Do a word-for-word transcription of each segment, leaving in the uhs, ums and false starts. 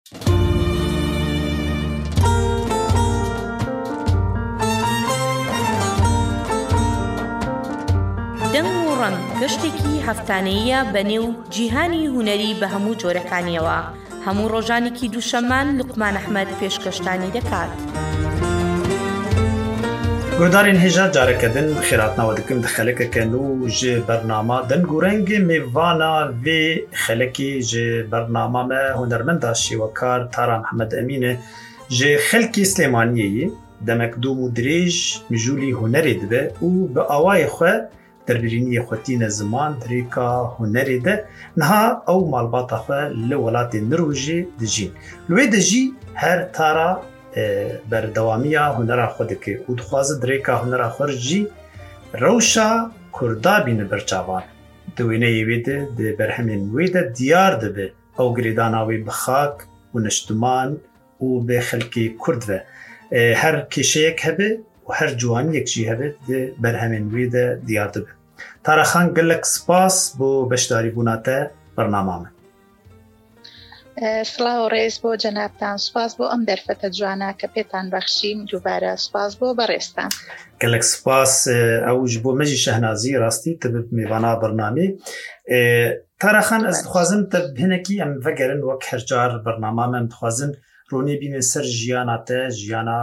دەنگ و ڕەنگ گەشتێکی هەفتانەیە بەنێو جیهانی هونەری بە هەموو جۆرەکانیەوە. هەموو ڕۆژانێکی دووشەمان لوقمان ئەحمەد پێشکەشتانی دەکات. گۆدارین هێژا جارەکەدن خێراتناوە دکم دە خەلەکەکەن و ji بەرنامە دەنگ و ڕەنگê mêvana vê xelekê ji bernama me hunermenda şêwekar Tara Mehmed Emîn e ji xelkê Slêmaniyê demek dûm û dirêj mijûlî hunerê dibe û bi awayê xwe derbirîniyê xwe tîne ziman dirêka hunerê de niha ew malbata xwe li welatê Nirûjê dijîn. Li wê de jî her Tara berdewamiya hunera xwe dike û dixwaze dirêka hunera xwe jî rewşa Kurda bîne berçavan. Di wêneyê wê de di berhemên wê de diyar dibe ew girêdana wê bi xak û neştiman û bi xelkê Kurd ve. Her kêşeyek hebe û her ciwaniyek jî hebe di berhemên wê de diyar dibe. Tara Xan gelek spas bo beşdarîbûna te bernama me. سڵاو ڕێز بۆ جەنابتان، سوپاس بۆ ئەم دەرفەتە جوانە کە پێتان بەخشیم، دووبارە سوپاس بۆ بەڕێستان. gelek spas ew ji bo me jî şehnazî rastî te bi mêvana bernamê. Tara Xan ez dixwazim te hinekî em vegerin wek her car bernama me em dixwazin ronê bînin ser jiyana te, jiyana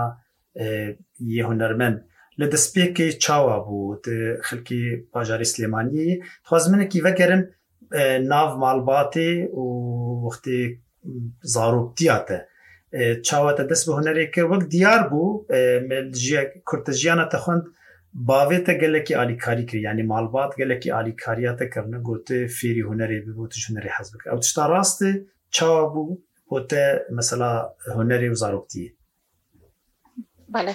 yê hunermend. Li destpêkê çawa bû di xelkê bajarê Slêmaniyê dixwazim hinekî vegerim nav malbatê û wextê zaroktiya te. Çawa te dest bi hunerê kir wek diyar bû Kurd te jiyana te xwend bavê te gelekî alîkarî kir, yanî malbat gelekî alîkariya te kirine gotu fêrî hunerê bibû tu ji hunerê hez bike. Ew tişta rast e çawa bû bû te mesela hunerê û zaroktiyê. بەڵێ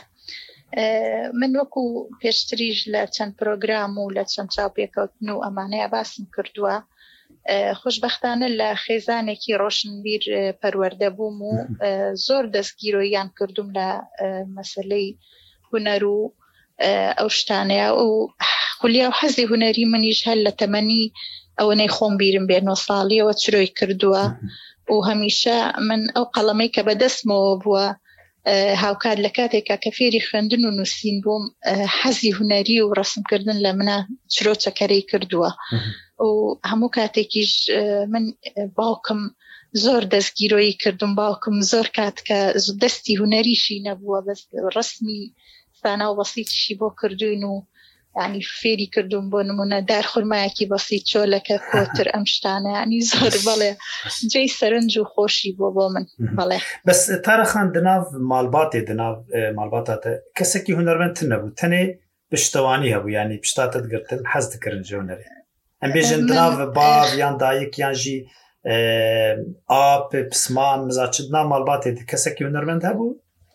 من وەکو پێشتریش لە چەند پرۆگرام و لە چەند چاوپێکەوتن و ئەمانەیە باسم کردووە، خۆشبەختانە لە خێزانێکی ڕۆشنبیر پەروەردە بووم و زۆر دەستگیرۆیان کردوم لە مەسەلەی هونەر و ئەو شتانەیە و خولیا و حەزی هونەری منیش هەر لە تەمەنی ئەوەنەی خۆم بیرم بێ نۆ ساڵیەوە چرۆی کردووە و هەمیشە من ئەو قەڵەمەی کە بەدەستمەوە بووە هاوکات لە کاتێکا کە فێری خوێندن و نووسین بووم حەزی هونەری و ڕەسمکردن لە منە چرۆچەکەرەی کردووە و هەموو کاتێکیش من باوکم زۆر دەستگیرۆیی کردم، باوکم زۆر کات کە دەستی هونەریشی نەبووە بەس ڕسمی سانە و بەسیتشی بۆ کردوین و ینی فێری کردوم بۆ نمونە دار خورمایەکی بەسیت چۆلەکە کۆتر ئەم شتانە ینی زۆر بەڵێ جێی سەرنج و خۆشی بۆ بۆ من. بەڵێ بەس Tara Xan di nav malbatê di nav malbata te kesekî hunermend tin nebû, tenê piştewانî hebû, yanî pişta te digirtin hez dikirin ji hunerê. Em bêjin di nav bav yan dayîk yan jî ap pisman mizaçi di nav malbatê de kesekî hunermend hebû؟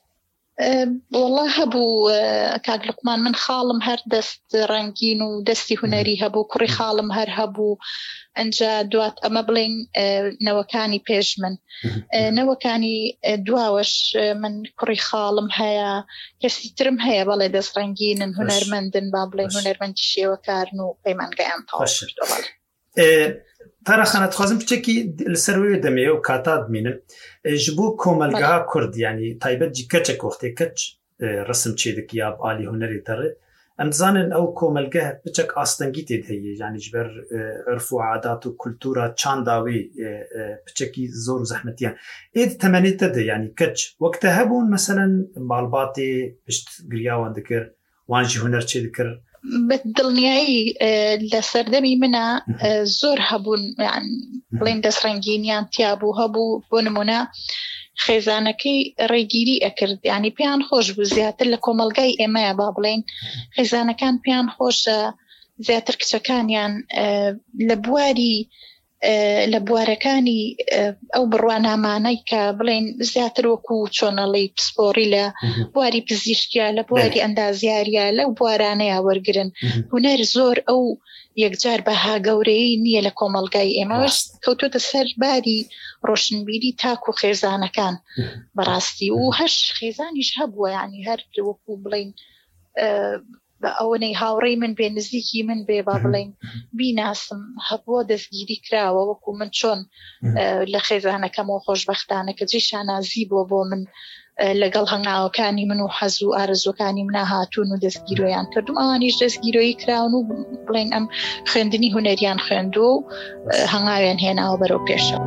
والله هەبوو کاک لوقمان، من خاڵم هەر دەست ڕەنگین و دەستی هونەری هەبوو، کوڕی خاڵم هەر هەبوو. ئەنجا دوات ئەمە بڵین نەوەکانی پێش من، نەوەکانی دواوەش من کوڕی خاڵم هەیە، کەسی ترم هەیە بەڵێ دەست ڕەنگینن هونەرمەندن، با بڵێن هونەرمەندی شێوەکارن و پەیمانگەیان تاوە. Tara Xan dixwazim piçekî li ser wê demê û kata dimînin ji bo komelgeha Kurd, yanî taybet jî keçek wextê keç resim çê dike ya alî hunerê te re em dizanin ew komelgeh piçek astengî tê de heye, yanî ji ber irf û adat û kultura çanda wê piçekî zor û zehmetiyan. Ê di temenê te de yanî keç wek te hebûn meselen malbatê pişt giriya wan dikir, wan jî huner çê dikir؟ دڵنیایی لە سەردەمی منە زۆر هەبوون، بڵێن دەست ڕەنگینیان تیا بوو هەبوو. بۆ نمونە خێزانەکەی ڕێگیری ئەکرد، ینی پێیان خۆش بوو زیاتر لە کۆمەلگای ئێمەیە با بڵێن خێزانەکان پێیان خۆشە زیاتر کچەکانیان لە بواری لە بوارەکانی ئەو بڕوانامانەی کە بڵێن زیاتر وەکو چۆنەڵی پسپۆری لە بواری پزیشکیا لە بواری ئەندازیاریە لەو بوارانەیە وەرگرن. هونەر زۆر ئەو یەکجار بەها گەورەی نییە لە کۆمەلگای ئێمەش کەوتۆتە سەر باری ڕۆشنبیری تاک و خێزانەکان بەڕاستی و هەش خێزانیش هەبووە، ینی هەر وەکو بڵێن بە ئەوەی هاوڕێی من بێ نزیکی من بێ با بڵێن بیناسم هەبووە دەستگیری کراوە وەکو من چۆن لە خێزانەکەمەوە خۆشبەختانە کە جێشان نازی بۆ بۆ من لەگەڵ هەنگاوەکانی من و حەز و ئارزوەکانی منە هاتوون و دەستگیرۆیان کردم ئەوانیش دەستگیرۆیی کراون و بڵێن ئەم خوێندنی هونەریان خوێندو و هەنگاویان هێناوە بەرەو پێشەوە.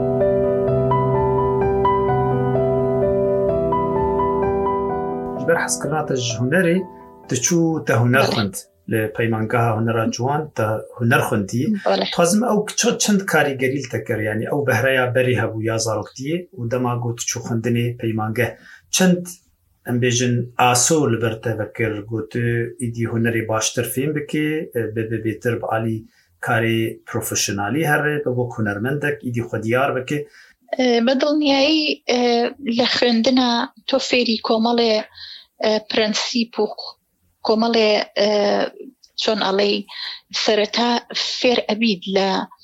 بەر حەزکردناتە هونەرێ دەچوو تە هونەر خوند لە پەیمانگەها هونەرا جوان تە هونەر خوندی تازم ئەو چەند کاریگەریل تەکرد ینی ئەو بەهرەیە بەری هەبوو یا زارۆکتیە و دەما گوت چوو خوندنێ پەیمانگە چەند ئەمبێژن ئاسۆ لەبەر تەڤەکرد گوت ئیدی هونەری باشتر فێم بکێ بێ بێتر بەعالی کاری پرۆفشنالی هەرێ بە بۆ هونەرمەندێک ئیدی خۆ دیار بکێ. بەدڵنیایی لە خوێندنە تۆ فێری کۆمەڵێ پرەنسیپ و کۆمەڵێ چۆن ئەڵێ سەرەتا فێر ئەبید لە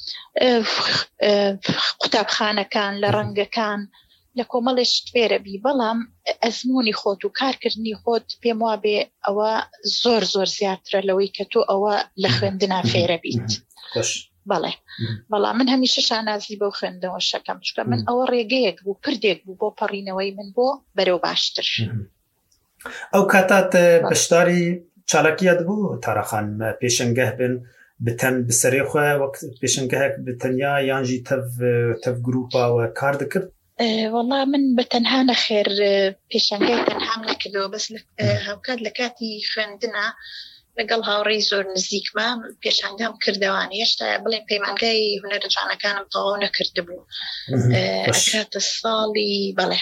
قوتابخانەکان لە ڕەنگەکان لە کۆمەڵێش فێرەبی بەڵام ئەزمموی خۆت و کارکردنی خۆت پێم وا بێ ئەوە زۆر زۆر زیاترە لەوەی کە تۆ ئەوە لە خوێندنا فێرەبیت. بەڵێ بەڵام من هەمیشە شانازی بەو خوێندنەوە شەکەم چکە من ئەوە ڕێگەیەک بوو پردێک بوو بۆ پەڕینەوەی من بۆ بەرەو باشتر. ئەو کاتات بەشداری چالاکیات بوو تاراخان پێشەنگەه بن بتەن بسەرێ خۆ وەک پێشەنگەهێک بتەنیا یانژی تەف گروپاوە کار دەکرد؟ وەڵا من بە تەنها نەخێر پێشەنگای تەنهام نەکردەوە بەس هاوکات لە کاتی خوێندنە لەگەڵ هاوڕێی زۆر نزیکمە پێشانگام کردوان هێشتا بڵێن پەیمانگای هونەرە جوانەکانم تەواو نەکردبوو کاتە ساڵی بەڵێ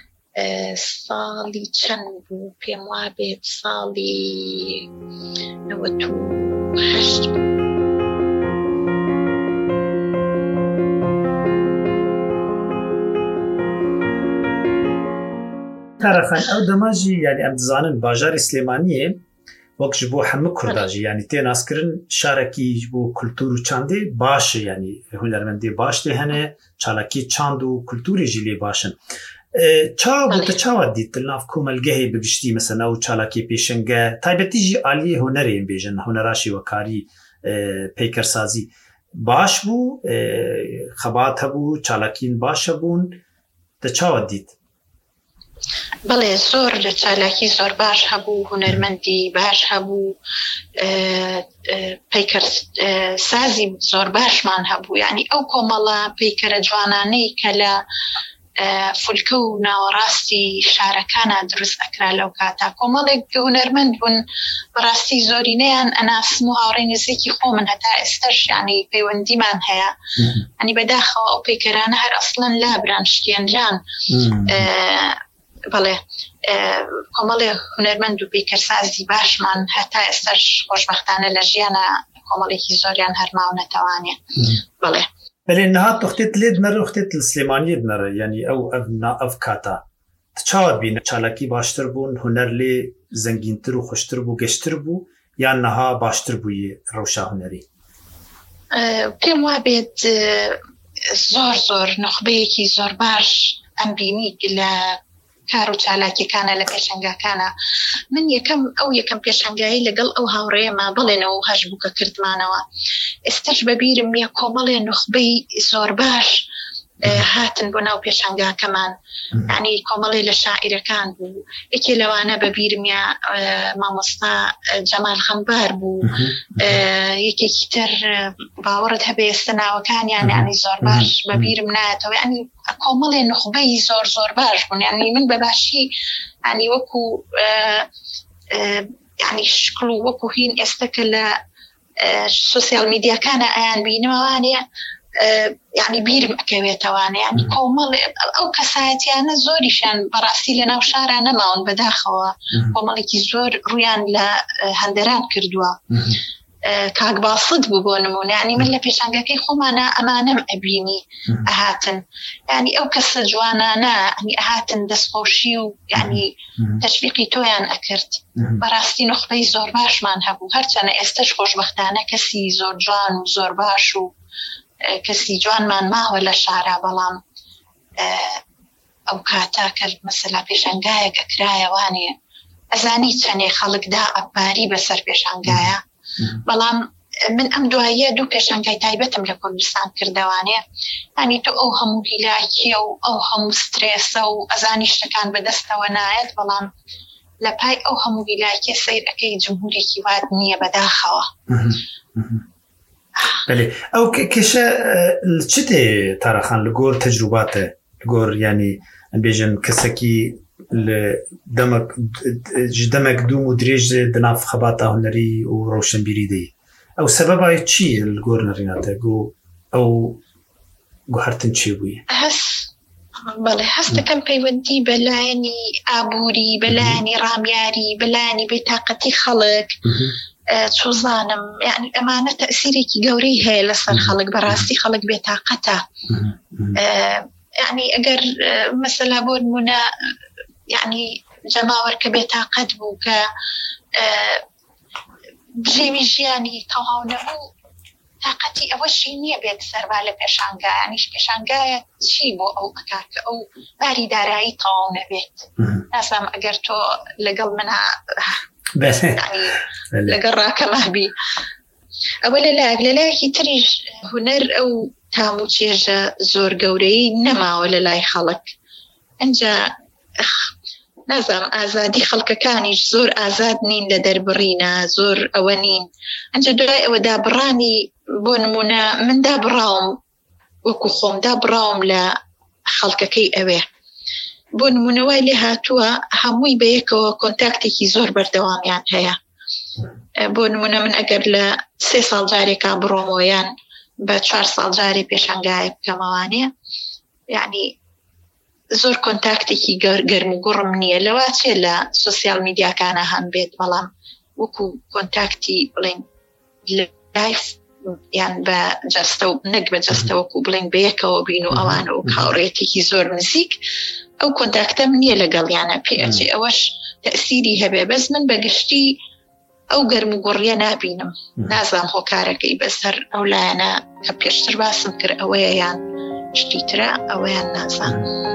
ساڵی چەند بوو پێم وا بێت ساڵی نەوەت و هەشت تاراخان ئەو دەماژی یعنی ئەم دزانن باژاری سلێمانیە وەک ji بۆ هەموو کورداژی ینی تێناسکردن شارێکی بۆ کولتور و چاندێ باشە ینی هونەرمەندی باش لێ هەنێ چالاکی چاند و کولتوریژی لێ باشن چاو بۆتە چاوە دیت ناف کۆمەلگەهێ بگشتی مەسەنا و چالاکی پێشەنگە تایبەتیژی عالیە هونەرێن بێژن هونەراشی وەکاری پەیکەرسازی باش بوو خەبات هەبوو چالاکین باشە بوون دە چاوە دیت. بەڵێ زۆر لە چالاکی زۆر باش هەبوو هونەرمەندی باش هەبوو پەیکەر سازی زۆر باشمان هەبوو یعنی ئەو کۆمەڵە پەیکەرە جوانانەی کە لە فولکە و ناوەڕاستی شارەکانە دروست ئەکرا لەو کاتا کۆمەڵێک هونەرمەند بوون بەڕاستی زۆرینەیان ئەناسم و هاوڕێی نزیکی خۆ من هەتا ئێستاش ینی پەیوەندیمان هەیە ئەنی بەداخەوە ئەو پەیکەرانە هەر ئەسڵەن لابران شکێنران بەڵێ کۆمەڵێ هونەرمەند و پەیکەرسازی باشمان هەتا ئێستاش خۆشبەختانە لە ژیانە کۆمەڵێکی زۆریان هەرماو نەتەوانێ بڵێ بەێ نهات تختێت لێت نەرە وختێت لە سلێمانیت نەرە ینی ئەو ئەف کاتا چاوە بینە چالاکی باشتر بوون هونەر لێ زەنگینتر و خوشتر بوو گەشتر بوو یان نەها باشتر بووی ڕەوشا هونەری؟ پێم وا بێت زۆر زۆر نخبەیەکی زۆر باش ئەم بینی لە کار و چالاکیەکانە لە پێشەنگاکانە من یەکەم ئەو یەکەم پێشەنگایی لەگەڵ ئەو هاوڕێمە بڵێنەوە و هەش بووکە کردمانەوە ئێستاش بەبیرم یە کۆمەڵێ نخبەی زۆر باش هاتن بۆ ناو پێشەنگاکەمان یعنی کۆمەڵێ لە شاعیرەکان بوو یەکێ لەوانە بەبیرم یا مامۆستا جەمال خەمبار بوو یەکێکی تر باوەڕت هەبێ ئێستا ناوەکانیان یعنی زۆر باش بەبیرم نایەتەوە یعنی کۆمەڵێ نخبەی زۆر زۆر باش بوون یعنی من بەباشی یعنی وەکو یعنی شکڵ و وەکو هین ئێستا کە لە سوسیال میدیاکانە ئەیان بینەوانێ یعنی بیرم ئەکەوێتەوانە یعنی کۆمەڵ ئەو کەسایەتیانە زۆریشان بەڕاستی لە ناو شارە نەماون بەداخەوە کۆمەڵێکی زۆر ڕویان لە هەندەران کردووە کاک باسط بوو بۆ نمونە یعنی من لە پێشانگەکەی خۆمانە ئەمانەم ئەبینی ئەهاتن یعنی ئەو کەسە جوانانە ئەنی ئەهاتن دەستخۆشی و یعنی تەشویقی تۆیان ئەکرد بەڕاستی نخبەی زۆر باشمان هەبوو هەرچەنە ئێستش خۆشبەختانە کەسی زۆر جوان و زۆر باش و کەسی جوانمان ماوە لە شارە بەڵام ئەو کاتا کە مەسەلا پێشەنگایەک ئەکرایەوانێ ئەزانی چەندێ خەڵکدا ئەپاری بەسەر پێشانگایە بەڵام من ئەم دواییە دوو پێشانگای تایبەتم لە کوردستان کردوانێ ئەنی تۆ ئەو هەموو هیلاکیە و ئەو هەموو سترێسە و ئەزانی شتەکان بەدەستەوە نایەت بەڵام لە پای ئەو هەموو هیلاکیە سیر ئەەکەی جمهورێکی وات نییە بەداخەوە. ئەو کێشە چ تێ تاراخان لە گۆر تەجروباتە گۆر ینی ئەبێژن کەسێکی دەمەک دووم و درێژ دناف خەباتە هونەری و ڕەوشنبیری دەی ئەو سەبەبای چی لە گۆر نەڕیناتە گۆ ئەو گوهرتن چی بووی؟ بەڵێ هەستەکەم پەیوەندی بەلایەنی ئابووری بەلایەنی ڕامیاری بەلایەنی بێتاقەتی خەڵک چۆزانم یعنی ئەمانە تەسیرێکی گەورەی هەیە لەسەر خەڵک بەڕاستی خەڵک بێتاقەتە یعنی ئەگەر مەسەلا بۆ نمونە یعنی جەماوەر کە بێتاقەت بوو کە بژێوی ژیانی تەواو نەبوو تاقەتی ئەوەشی نییە بێت سەروا لە پێشانگای ینیش پێشانگایە چی بۆ ئەو ئەکات کە ئەو باری دارایی تەواو نەبێت نازانم ئەگەر تۆ لەگەڵ منە لەگەڵ ڕاکەمابی ئەوە لەلایەک لەلایەکی تریش هونەر ئەو تام و چێژە زۆر گەورەی نەماوە لە لای خەڵک ئەنجا نازانم ئازادی خەڵکەکانیش زۆر ئازاد نین لە دەربڕینە زۆر ئەوە نین ئەنجا دوای ئەوە دابڕانی بۆ نمونە من دابڕاوم وەکو خۆم دابڕاوم لە خەڵکەکەی ئەوێ بۆ نمونەوای لێ هاتووە هەمووی بەیەکەوە کۆنتاکتێکی زۆر بەردەوامیان هەیە بۆ نمونە من ئەگەر لە سێ ساڵ جارێکا بڕۆمۆیان بە چوار ساڵ جارێ پێشانگای بکەمەوانێ یعنی زۆر کۆنتاکتێکی گەرم و گوڕم نییە لەوا چێ لە سوسیال میدیاکانە هەم بێت بەڵام وەکو کۆنتاکتی بڵین لایف یان بە جەستە و نەک بە جەستەوەکو بڵین بەیەکەوە بین و ئەوانە و کاوڕێتێکی زۆر نزیک ئەو کۆنتاکتەم نییە لەگەڵیانە پێچێ ئەوەش تەسیری هەبێ بەس من بەگشتی ئەو گەرم و گوڕیە نابینم نازام هۆکارەکەی بەسەر ئەو لایەنە کە پێشتر باسم کرد ئەوەیە یان شتی ترە ئەوەیان نازان.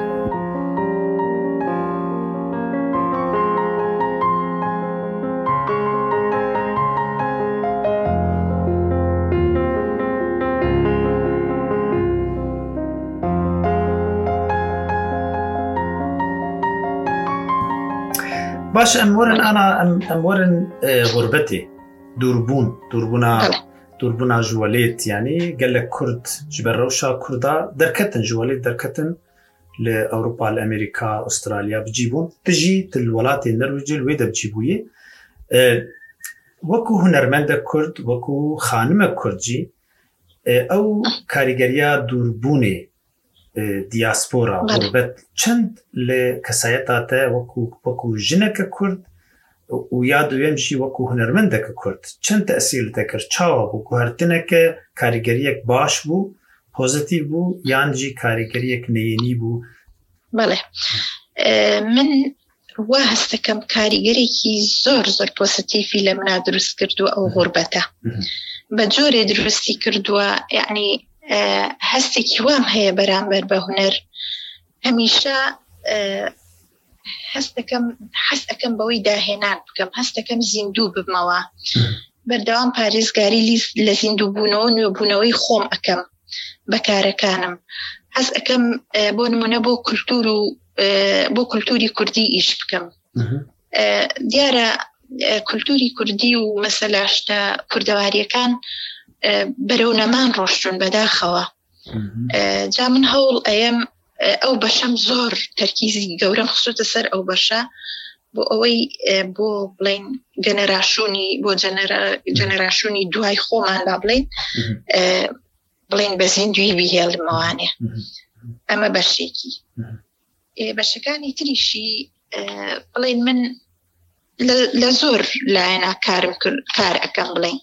باش أمورن أنا أمورن غربتي دوربون دوربونا دوربونا جواليت يعني قال لك كرد جبروشا كردا دركتن جواليت دركتن لأوروبا لأمريكا أستراليا بجيبون تجي الولايات النرويج الويدا بجيبويه وكو هنرمند كرد وكو خانم كردجي أو كاريجريا دوربوني دیاسپۆرا غوربەت چەند لە کەسایەتاتە وەکو وەکو ژنەکە کورد و یا دوێمشی وەکو هونەرمەندەکە کورد چەند تەسیل دەکرد چاوە بوو گوهرتنەکە کاریگەریەک باش بوو پۆزیتیڤ بوو یانجی کاریگەریەک نەیەنی بوو؟ بەڵێ من وا هەستەکەم کاریگەرێکی زۆر زۆر پۆزیتیڤی لە منە دروست کردووە ئەو غوربەتە بە جۆرێ درستی کردووە یعنی هەستێکی وام هەیە بەرامبەر بە هونەر هەمیشە هەستەکەم حەس ئەەکەم بەوەی داهێنان بکەم هەستەکەم زیندوو ببمەوە بەردەوام پارێزگاری لە زیندوو بوونەوە نوێبوونەوەی خۆم ئەەکەم بەکارەکانم هەست ئەەکەم بۆ نمونە بۆ کولتور و بۆ کولتوری کوردی ئیش بکەم دیارە کولتوری کوردی و مەسەلاشتە کوردەواریەکان بەرەو نەمان ڕۆشتون بەداخەوە جا من هەوڵ ئەیەم ئەو بەشەم زۆر تەرکیزی گەورەم خسووتە سەر ئەو بەشە بۆ ئەوەی بۆ بڵین گەنەراشوونی بۆ جەنەراشوونی دوای خۆمان با بڵین بڵین بە زیندوی بیهێڵمەوانێ ئەمە بەشێکی بەشەکانی تریشی بڵین من لە زۆر لایەنە کارم کار ئەەکەم بڵین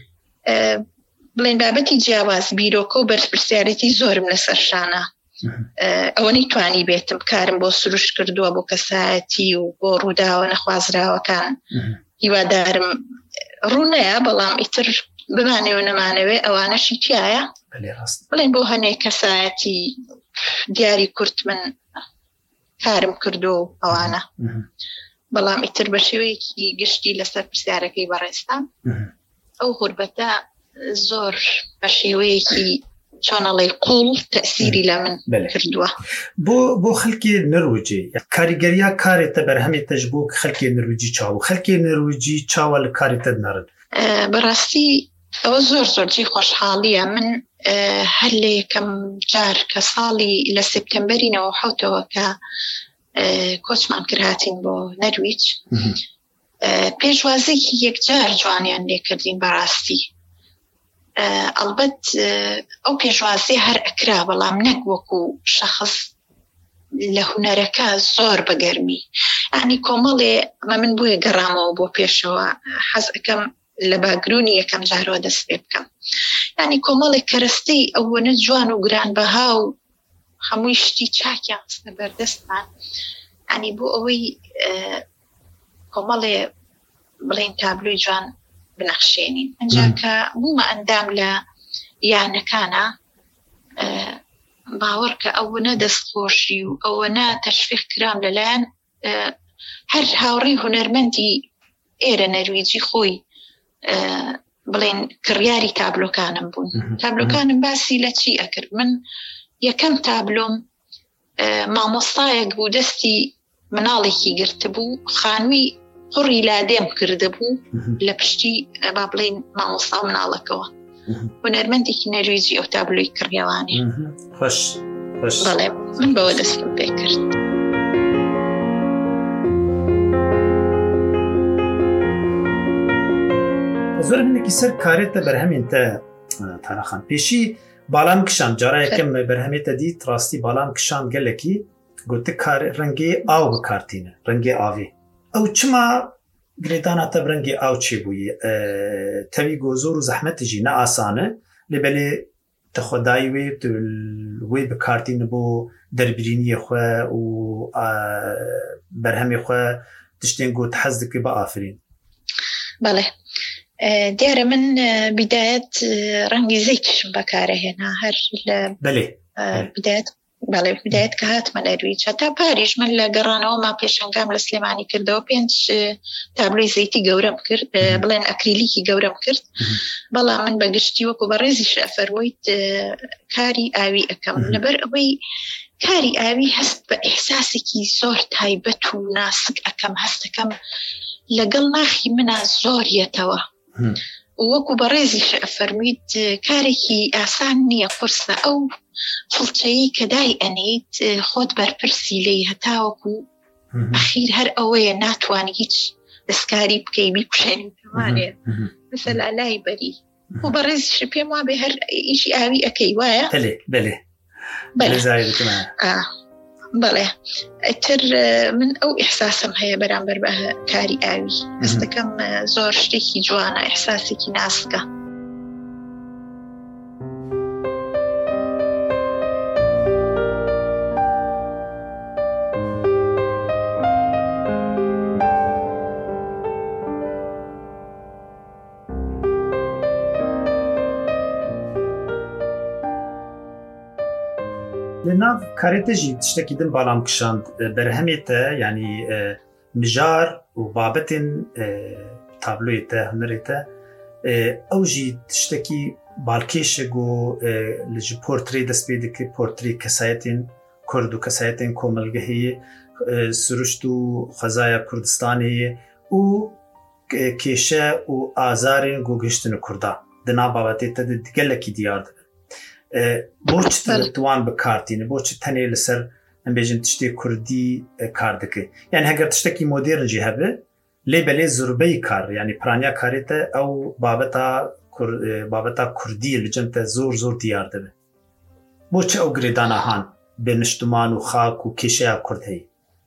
بڵین بابەتی جیاواز بیرۆکە و بەرپرسیارەتی زۆرم لەسەر شانە ئەوە نەیتوانی بێتم کارم بۆ سروش کردووە بۆ کەسایەتی و بۆ ڕووداوە نەخوازراوەکان هیوادارم ڕوونەیە بەڵام ئیتر بمانەوە نەمانەوێ ئەوانەشی تایە بڵین بۆ هەنێک کەسایەتی دیاری کورت من کارم کردو ئەوانە بەڵام ئیتر بە شێوەیەکی گشتی لەسەر پرسیارەکەی بەڕێستان ئەو غوربەتە زۆر بە شێوەیەکی چۆنەڵی قوڵ تەسیری لە من کردووە. بۆ بۆ خەڵکی نرویجی کاریگەریە کارێتە بەرهەمێتەش بۆ خەڵکی نرویجی چاو خەڵکی نرویجی چاوە لە کارێتە نەرن. بەڕاستی ئەوە زۆر زۆرجی خۆشحاڵیە. من هەر لە یەکەم جار کە ساڵی لە سپتەمبەرینەوە حوتەوە کە کۆچمان کرد هاتین بۆ نەرویج پێشوازێکی یەکجار جوانیان لێکردین بەڕاستی. ئەلبەت ئەو پێشوازێ هەر ئەکرا بەڵام نەک وەکو شەخص لە هونەرەکە زۆر بەگەرمی. یعنی کۆمەڵێ ئەمە من بۆیە گەڕامەوە بۆ پێشەوە حەز ئەەکەم لە باگرونی یەکەم جارەوە دەست پێ بکەم. یعنی کۆمەڵێک کەرەستەی ئەوەنە جوان و گرانبەها و هەمووی شتی چاکیان خستە بەردەستمان. یعنی بۆ ئەوەی کۆمەڵێ بڵێن تابلۆی جوان بنەخشێنین. ئەنجا کە بوومە ئەندام لە یانەکانە باوەڕکە ئەوەنە دەستخۆشی و ئەوەنە تەشویق کرام لەلایەن هەر هاوڕێی هونەرمەندی ئێرە نەرویجی خۆی بڵێن کڕیاری تابلۆکانم بوون. تابلۆکانم باسی لە چی ئەکرد؟ من یەکەم تابلۆم مامۆستایەک بوو دەستی مناڵێکی گرتبوو خانووی قڕی لادێم کرده بوو لە پشتی با بڵێن مامۆستا و مناڵەکەوە. هونەرمەندێکی نەرویجی ئەو تابلۆی کڕیەوانی. خۆش بەڵێ من بەوە دەستم پێ کرد. زۆر منێکی سەر کارێتە بەرهەمێنتە تاراخان پێشی باڵام کشان جارە یەکەم بەرهەمێتە دیت ڕاستی باڵام کشان گەلێکی گوتە ڕەنگی ئاو بکارتینە ڕەنگی ئاوی ئەو چما گرێداناتە ڕەنگی ئاو چێ بووی تەوی گۆ زۆر و زەحمەتیژی نە ئاسانە لێبەلێ تەخۆدایی وێ وێ بکارتینە بۆ دەربرینیە خوێ و بەرهەمی خوێ تشتێن گوت حەز دەکەی بە ئافرین. بەڵێ دیارە من بدایەت ڕەنگی زەیتشم بەکارەهێنا هەر لە بدایەت بەڵێ بدایەت کە هاتمە نەرویج هەتا پاریش من لە گەڕانەوە ما پێشنگام لە سلێمانی کردەوە پێنج تابلۆی زەیتی گەورەم کرد بڵێن ئەکریلیکی گەورەم کرد. بەڵام من بەگشتی وەکو بەڕێزیش ئەفەرموویت کاری ئاوی ئەەکەم لەبەر ئەوەی کاری ئاوی هەست بە ئێحساسێکی زۆر تایبەت و ناسک ئەەکەم هەستەکەم لەگەڵ ناخی منە زۆریەتەوە. وەکو بەڕێزیش ئەفەرموویت کارێکی ئاسان نییە قورسە ئەو فڵچەیی کە دای ئەنیت خۆت بەرپرسی لێی هەتاوەکو ئەخیر هەر ئەوەیە ناتوانانی هیچ دەستکاری بکەی بیکوشێنی پێوانێ مثل ئالای بەری و بەڕێزیش پێم وابێ هەر ئیشی ئاوی ئەەکەی وایە؟ بەلێ بەڵێ ئەتر من ئەو ئیحساسم هەیە بەرامبەر بە کاری ئاوی هەستەکەم زۆر شتێکی جوانە ئیحساسێکی ناسکە. لناف کارێتەژی تشتێکی دم باڵام کشاند بەرهەمێتە ینی مژار و بابەتێن تابلۆیتە هەنەرێتە ئەوژی تشتێکی باڵکێشێک و لە ژ پۆرتری دەست پێ دەکرد پۆرتری کەسایەتێن کورد و کەسایەتێن کۆمەلگە هەیە سروشت و خەزایە کوردستانی و کێشە و ئازارێن گۆگەشتن کووردا دنا بابەتێتە گەلێکی دیار دەبێت. بۆچ توان بکارتینە بۆچ تەنێ لەسەر ئەمبێژن تشتێک کوردی کار دەکەی یعنی هەگەر تشتێکی مۆدێرنجی هەبێ لێ بەلێ زوربەی کار ینی پرانیا کارێتە ئەو بابەتە بابەتە کوردی لەجەمتە زۆر زۆر دیار دەبێت. بۆچ ئەو گرێدانەهان بێ نیشتمان و خاک و کێشەیە کورد هەیە؟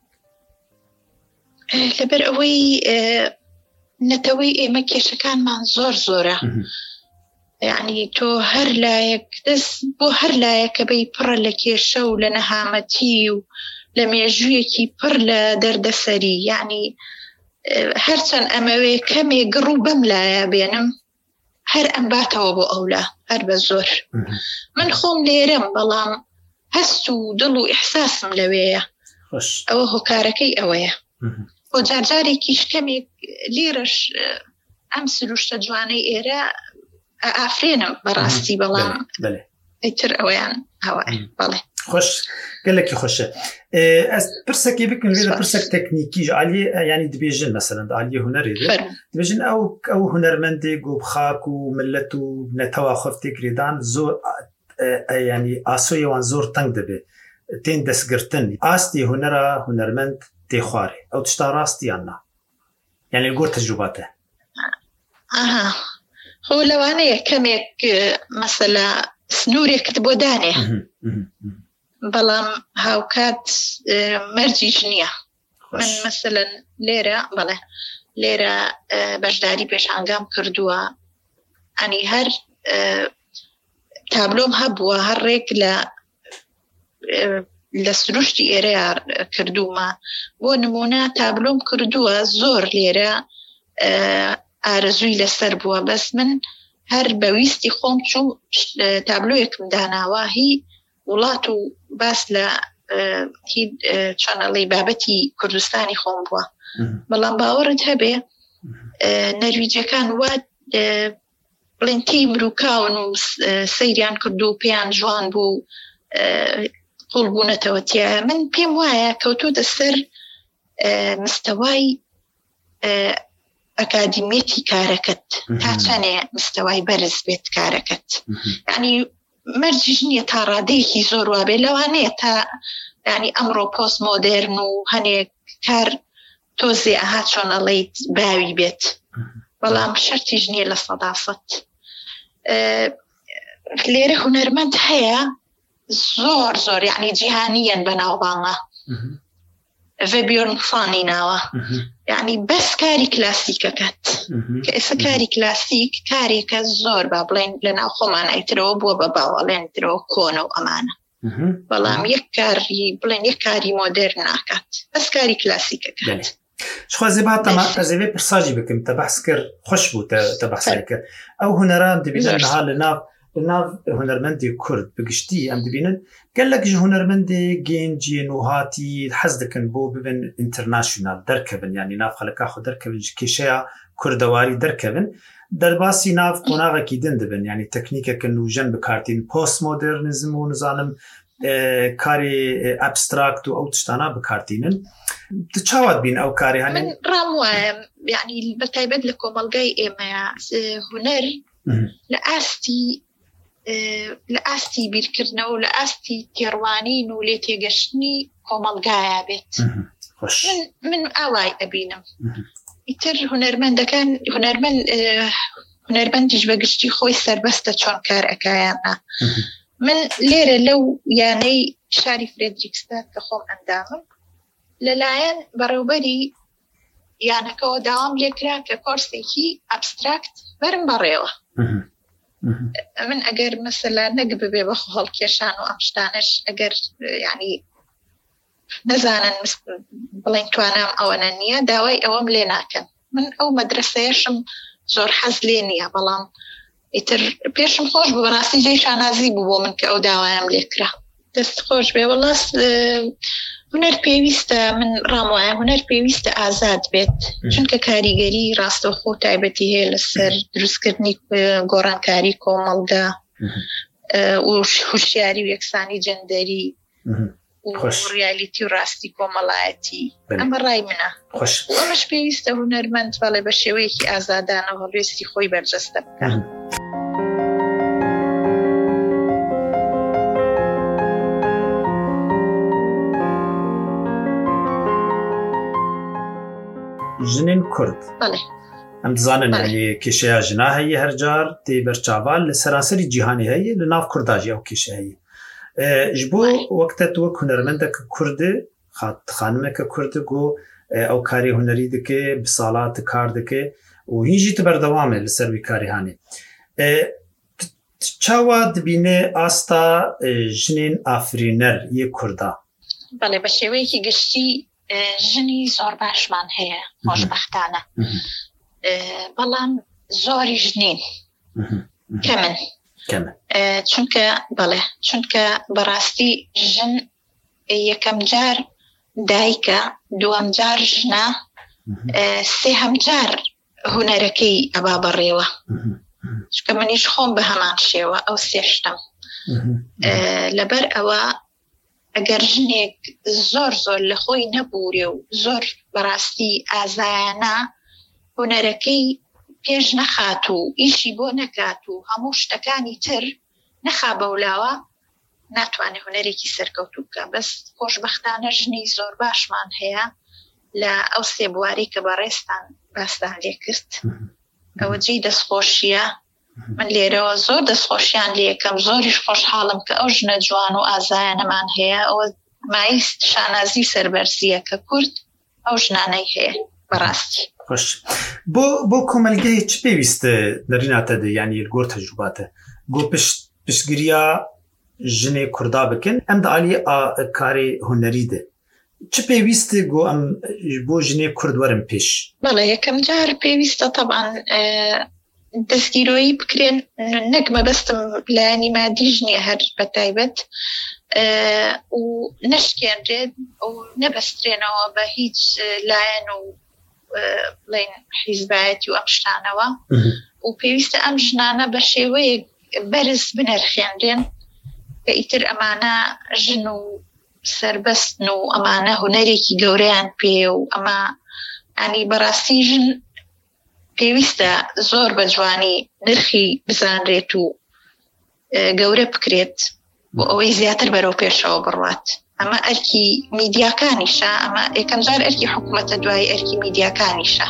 لەبەر ئەوەی نەتەوەی ئێمە کێشەکانمان زۆر زۆرە. یعنی تۆ هەر لایەک دەست بۆ هەر لایەکە بەی پڕە لە کێشە و لە نەهامەتی و لە مێژوویەکی پڕ لە دەردەسەری یعنی هەرچەند ئەمەوێ کەمێ گڕ و بەم لایە بێنم هەر ئەم باتەوە بۆ ئەولا هەر بە زۆر من خۆم لێرەم بەڵام هەست و دڵ و ئیحساسم لەوەیە ئەوە هۆکارەکەی ئەوەیە بۆ جارجارێکیش کەمێک لێرەش ئەم سروشتە جوانەی ئێرە ئافرێنم بەڕاستی بەڵام ئیتر ئەویان هەوای بەڵێ خۆش گەلێکی خۆشە. ئەس پرسێکی بکەن لێرە پرسێک تەکنیکیش عالی ینی دبێژن مەسەرەن عالی هونەرێ دبێژن ئەو ئەو هونەرمەندێک و بخاک و ملەت و نەتەوا خۆفتێک گرێدان زۆر ینی ئاسۆیەوان زۆر تەنگ دەبێت تێن دەستگرتن ئاستی هونەرە هونەرمەند تێخوارێ ئەو تشتا ڕاستیان نا یعنی گۆر تەجروباتە ئاها خۆ لەوانەیە کەمێک مەسەلا سنوورێکت بۆ دانێ بەڵام هاوکات مەرجیش نییە. من مەسەلەن لێرە بەڵێ لێرە بەشداری پێشانگام کردووە ئەنی هەر تابلۆم هەبووە هەر ڕێک لە لە سروشتی ئێرە کردومە بۆ نمونە تابلۆم کردووە زۆر لێرە ئارەزووی لەسەر بووە بەس من هەر بەویستی خۆم چوو تابلۆیەکم داناوە هی وڵات و باس لە هی چۆنەڵی بابەتی کوردستانی خۆم بووە بەڵام باوەڕت هەبێ نەرویجەکان وا بڵێنتی مروکاون و سەیریان کردو و پێیان جوان بوو قوڵ بوونەتەوە تایە من پێم وایە کەوتۆتە سەر مستەوای ئەکادیمێتی کارەکەت تا چەنێ مستەوای بەرز بێت کارەکەت ینی مەرجیش نییە تا ڕادەیەکی زۆر وابێ لەوانەیە تا ینی ئەمڕۆ پۆست مۆدێرن و هەنێک کار تۆزێ ئەها چۆنەڵیت باوی بێت بەڵام شەرتیش نییە لە سەداسەت. لێرە هونەرمەند هەیە زۆر زۆر یعنی جیهانیەن بەناوبانگە ڤێبیۆرنفانی ناوە یعنی بەس کاری کلاسیکەکەت کە ئێستا کاری کلاسیک کارێکە زۆر با بڵێن لە ناو خۆمان ئەیترەوە بووە بە باوەڵێنترەوە کۆنە و ئەمانە بەڵام یەک کاری بڵێن یەک کاری مۆدێر ناکات بەس کاری کلاسیکەکات. شخوازی باتەمە ئەزێوێ پرساجی بکەم تە بەحس کرد خۆش بوو تە بەحسێکە ئەو هونەران دەبینن نەها لە ناو ناو هونەرمەندی کورد بگشتی ئەم دەبینن گەلێکیش هونەرمەندی گەنجی نوهاتی حەز دەکەن بۆ ببن ئینتەرناشنال دەرکەبن ینی ناو خەڵکا خۆ دەرکەبن کێشەیە کوردەواری دەرکەبن دەرباسی ناو قۆناغێکی دن دەبن ینی تەکنیکێکە نوژەن بکارتین پۆست مۆدێرنزم و نزانم کاری ئەبستراکت و ئەو تشتانە بکارتینن چاوات بین ئەو کاری هەنێ من ڕام وایە یعنی بەتایبەت لە کۆمەڵگای ئێمەیە هونەر لە ئاستی لە ئاستی بیرکردنەوە لە ئاستی تێڕوانین و لێ تێگەشتنی کۆمەڵگایە بێت من ئاوای ئەبینم ئیتر هونەرمەندەکان هونەرمەند هونەرمەندیش بەگشتی خۆی سەربەستە چۆن کار ئەکایانە. من لێرە لەو یانەی شاری فرێدریکستاد کە خۆم ئەندامم لەلایەن بەڕێوبەری یانەکەەوە داوام لێکرا کە کۆرسێکی ئەبستراکت بەرم بەڕێوە من ئەگەر مەسەلا نەک ببێ بە هەڵکێشان و ئەم شتانش ئەگەر ینی نەزانن بڵێن توانام ئەوەنە نییە داوای ئەوەم لێ ناکەم. من ئەو مەدرسەیەشم زۆر حەز لێ نییە بەڵام ئیتر پێشم خۆش بوو بەڕاستی جێی شانازی بوو بۆ من کە ئەو داوایم لێکرا دەست خۆش بێ وەڵاس هونەر پێویستە من ڕاموایە هونەر پێویستە ئازاد بێت چونکە کاریگەری ڕاستەوخۆ تایبەتی هەیە لەسەر دروستکردنی گۆڕانکاری کۆمەڵگا و هوشیاری و یەکسانی جەندەری و ڕیالیتی و ڕاستی کۆمەڵایەتی ئەمە ڕای منە ئەمەش پێویستە هونەرمەند بەڵێ بە شێوەیەکی ئازادانە هەڵوێستی خۆی بەرجەستە بکات. ژنین کورد ئەم دزانن کێشەیە ژنا هەیە هەرجار تێ بەرچاوان لە سەراسەری جیهانی هەیە لە ناو کورداژی ئەو کێشە هەیە ji bo wektet wek hunermendek Kurdê xanimeke Kurd got ew karê hunerî dike bi salat kar dike û hîn jî ti berdewam e li ser wî karîhanê. Çawa dibîne asta jinên afirîner yê Kurda? Belê bi şêweyekî giştî jinî zor başman heye xweşbextane belam zorî jinîn kemin چونکە بەڵێ چونکە بەڕاستی ژن یەکەم جار دایکە دووەم جار ژنە سێ هەمجار هونەرەکەی ئەبا بەڕێوە چکە منیش خۆم بە هەمان شێوە ئەو سێشتم لەبەر ئەوە ئەگەر ژنێک زۆر زۆر لە خۆی نەبوورێ و زۆر بەڕاستی ئازایانە هونەرەکەی پێش نەخات و ئیشی بۆ نەکات و هەموو شتەکانی تر نەخا بەولاوە ناتوانێت هونەرێکی سەرکەوتوو بکە. بەس خۆشبەختانە ژنی زۆر باشمان هەیە لە ئەو سێ بواری کە بەڕێستان باستان لێ کرد. ئەوە جێی دەستخۆشیە. من لێرەوە زۆر دەستخۆشیان لێ یەکەم زۆریش خۆشحاڵم کە ئەو ژنە جوان و ئازایانەمان هەیە. ئەوە مایست شانازی سەربەرزیە کە کورد ئەو ژنانەی هەیە بەڕاستی. خوش بۆ بۆ کۆمەلگەی چ پێویستە دەریناتەدە یعنی گۆر تەجروباتە گۆ پشتگیریە ژنێ کووردا بکەن ئەم دەعالی کارێ هونەریدە چ پێویستە گۆ ئەم بۆ ژنێ کورد وەرم پێش؟ بەڵێ یەکەم جار پێویستە تەبعاً دەستگیرۆیی بکرێن نەک مەبەستم لایەنی مادی ژنێ هەر بەتایبەت و نەشکێنرێت و نەبەسترێنەوە بە هیچ لایەن و بڵێن حیزبایەتی و ئەم شتانەوە و پێویستە ئەم ژنانە بە شێوەیەک بەرز بنەرخێنرێن کە ئیتر ئەمانە ژن و سربەستن و ئەمانە هونەرێکی گەورەیان پێ و ئەمە ئەنی بەڕاستی ژن پێویستە زۆر بە جوانی نرخی بزانرێت و گەورە بکرێت بۆ ئەوەی زیاتر بەرەو پێشەوە بڕوات. ئەمە ئەرکی میدیاکانیشە، ئەمە یەکەم جار ئەرکی حکوومەتە دوای ئەرکی میدیاکانیشە.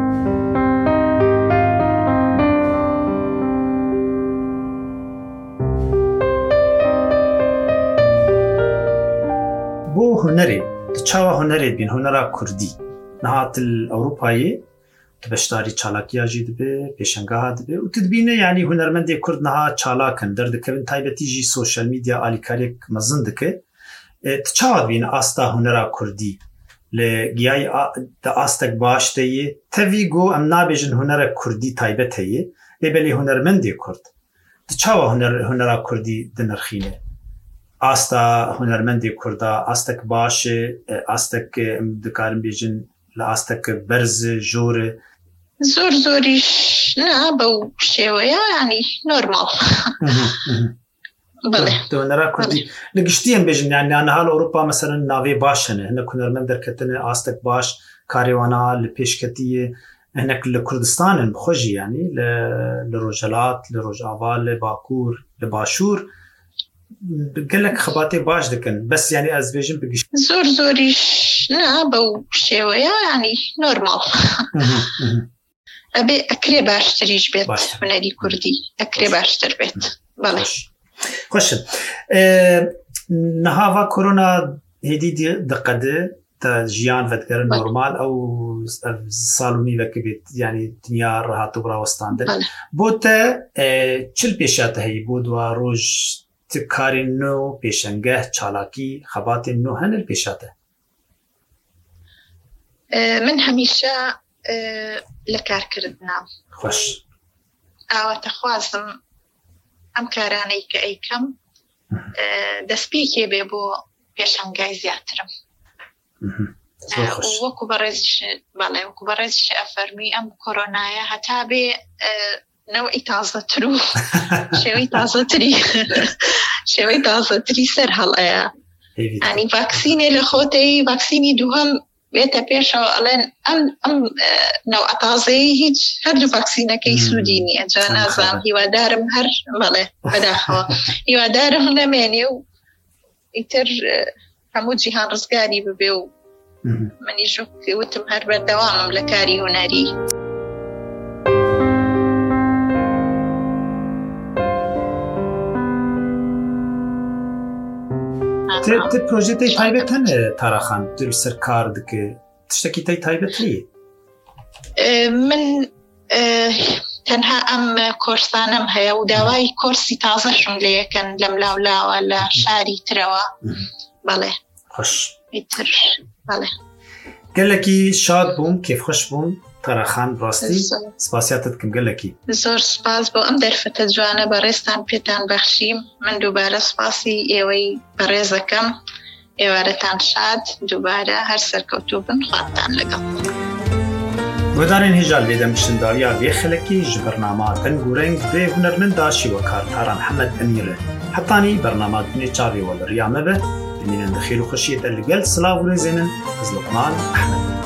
بۆ هونەرێ چاوە هونەرێت بین هونەرا کوردی نهاتل ئەوروپایی بەشداری چالاکیاژی دەبێ پێشنگاها دەبێ و تدبینە یعنی هونەرمەندێ کورد نەها چالاکن دەردەکەون تایبەتیژی سۆشەل میدیا ئالیکارێک مەزن دەکە چاوە بین ئاستا هونەرا کوردی لە گیای ئاستێک باش دەیە تەوی گۆ ئەم نابێژن هونەرە کوردی تایبەت هەیە لێبەلێ هونەرمەندێ کورد چاوە هونەرا کوردی دنرخینە ئاستا هونەرمەندێ کووردا ئاستێک باشە ئاستێک دکارم بێژن لە ئاستەکە بەرزە ژۆرە زۆر زۆریش نا بەو شێوەیە ینی نۆرماڵ هونەرا کوردی لە گشتیان بێژن یانیانەها لە ئەوروپا مەسەرەن ناوێ باشەنە هەنە هونەرمەند دەرکەتنە ئاستێک باش کارێوانە لە پێشکەتیە هەنێک لە کوردستانن بخۆژی ینی لە ڕۆژهەڵات لە ڕۆژئاوا لە باکوور لە باشوور گەلک خەباتێ باش دەکەن بەس ینی ئەس بێژم بگشت زۆر زۆریش نا بەو شێوەیە ینی نۆرماڵ ئەبێ ئەکرێ باشتریش بێت هونەری کوردی ئەکرێ باشتر بێت. بەڵێ خۆشن نەهاوا کۆرۆنا هێدی دقەدە تا ژیان ڤەتگەرن نۆرمال ئەو ساڵ و نیڤەکە بێت ینی دنیا ڕەهات و بڕاوەستاندن بۆ تە چل پێشاتە هەیە بۆ دوا ڕۆژ کارێن نۆ پێشەنگە چالاکی خەباتێن نۆ هەنر پێشاتە؟ من هەمیشە لە کارکردنام خۆش ئاواتە خوازم ئەم کارانەی کە ئەیکەم دەستپێکێ بێ بۆ پێشەنگای زیاترم وەکو بەڕێزیش بەڵێ وەکو بەڕێزیش ئەفەرمی ئەم کۆرۆنایە هەتا بێ نەوەی تازەتر و شێوەی تازەتری شێوەی تازەتری سەر هەڵەیە ئەنی ڤاکسینێ لە خۆتەی ڤاکسینی دووهەم بێتە پێشەوە ئەڵێن ئەم ئەم نەوە تازەی هیچ هەردوو ڤاکسینەکەی سوودی نییە جا نازانم هیوادارم هەر بەڵێ بەداخەوە هیوادارم نەمێنێ و ئیتر هەموو جیهان ڕزگاری ببێ و منیش وتم هەر بەردەوامم لە کاری هونەری. تێ پرۆژێ تەی تایبەت هەنە تاراخان دل سەر کار دکە تشتێکی تەی تایبەت هەیە؟ من تەنها ئەم کۆرسانم هەیە و داوای کۆرسی تازەشم لێ یەکەن لەم لاولاوە لە شاری ترەوە. بەڵێ خۆش ئیتر بەڵێ گەلێکی شاد بووم کێفخۆش بووم تاراخان ڕاستی سپاسیاتت کەم گەلێکی زۆر سپاس بۆ ئەم دەرفەتە جوانە بەڕێستان پێتان بەخشیم. من دووبارە سپاسی ئێوەی بەڕێزەکەم ئێوارەتان شاد دووبارە هەر سەرکەوتوو بن خواتان لەگەڵ. گودارین هجال ویدم مشتندالیا وی خلکی ج برنامه دنگورنگ به هنرمندا شیوکار تارا محمد امیره حتانی برنامه دنی چاوی ولریا مبه بمینن دخیل و خشیت الگل سلاو رزینن از لقمان احمد